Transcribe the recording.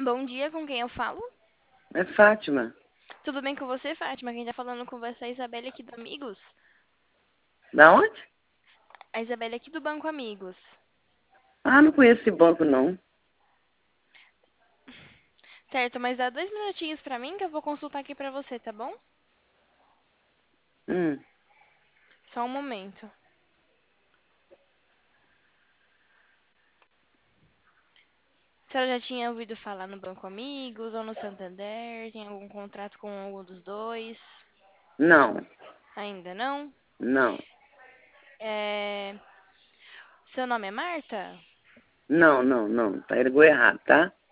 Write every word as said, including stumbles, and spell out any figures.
Bom dia, com quem eu falo? É Fátima. Tudo bem com você, Fátima? Quem tá falando com você é a Isabelle aqui do Amigos. Da onde? A Isabelle aqui do Banco Amigos. Ah, não conheço esse banco, não. Certo, mas dá dois minutinhos pra mim que eu vou consultar aqui pra você, tá bom? Hum, Só um momento. A senhora já tinha ouvido falar no Banco Amigos ou no Santander? Tem algum contrato com algum dos dois? não, Ainda não? não, É... Seu nome é Marta? não, não, não. Tá, ele ligou errado, tá?